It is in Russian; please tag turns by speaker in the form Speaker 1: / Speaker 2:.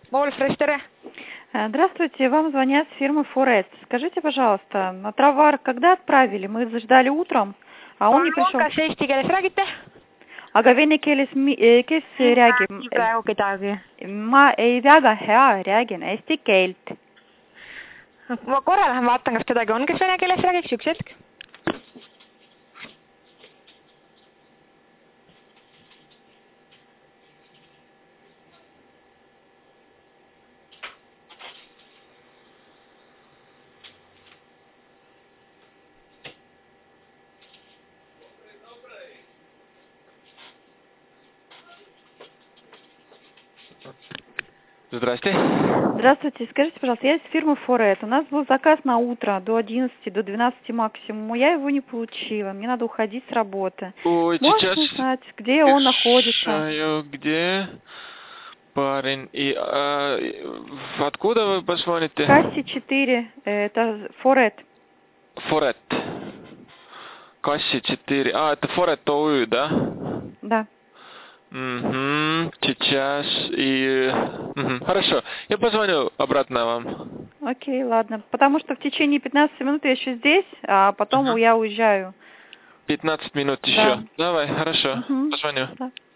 Speaker 1: Wolfres, tere!
Speaker 2: Здравствуйте, вам звонят с фирмы Форест. Скажите, пожалуйста, на товар когда отправили? Мы ждали утром, а он не пришел.
Speaker 1: Kas eesti keeles räägite?
Speaker 2: Aga vene keeles, kes räägib?
Speaker 1: Praegu kedagi.
Speaker 2: Ma ei väga hea räägin eesti keelt.
Speaker 1: Ma korra lähen vaatan, kas kedagi on, kes vene keeles räägiks, üks hetk.
Speaker 3: Здрасте.
Speaker 2: Здравствуйте, скажите, пожалуйста, я из фирмы Форест. У нас был заказ на утро до 11, до 12 максимум. Я его не получила. Мне надо уходить с работы.
Speaker 3: Ой,
Speaker 2: Можете
Speaker 3: сейчас
Speaker 2: узнать, где он находится?
Speaker 3: решаю, где парень. И откуда вы позвоните?
Speaker 2: Касси 4, это Форест.
Speaker 3: Форет. Касси 4. Это Форет ОУ, да?
Speaker 2: Да.
Speaker 3: Угу. Сейчас и... Угу. Хорошо. Я позвоню обратно вам.
Speaker 2: Окей, ладно. Потому что в течение 15 минут я еще здесь, а потом я уезжаю.
Speaker 3: 15 минут
Speaker 2: Да.
Speaker 3: еще. Давай, хорошо.
Speaker 2: Угу.
Speaker 3: Позвоню.
Speaker 2: Да.